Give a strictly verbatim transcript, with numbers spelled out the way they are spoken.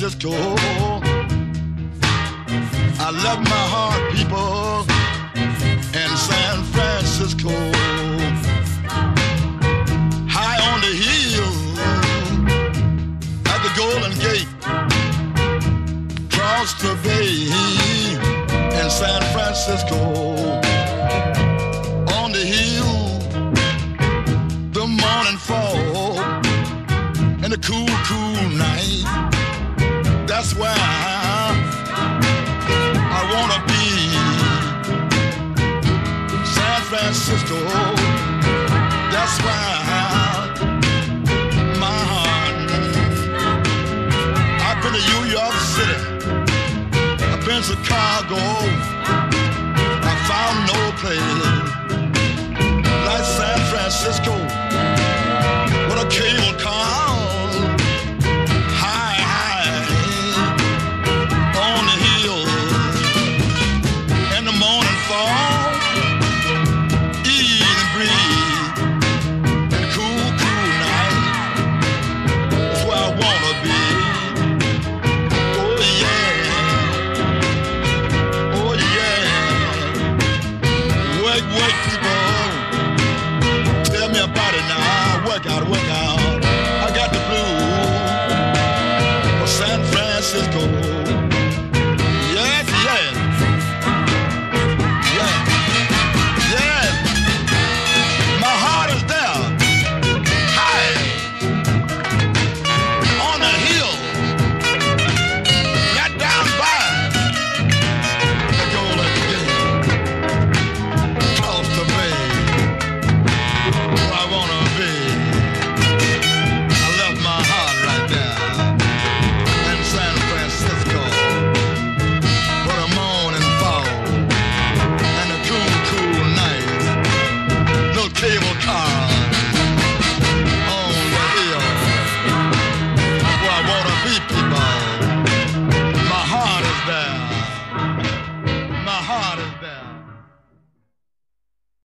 Francisco. I left my heart, people, in San Francisco. High on the hill at the Golden Gate, across the bay in San Francisco. On the hill, the morning fall and the cool, cool night. That's where I, I wanna be. San Francisco. That's where my heart. I've been to New York City. I've been to Chicago.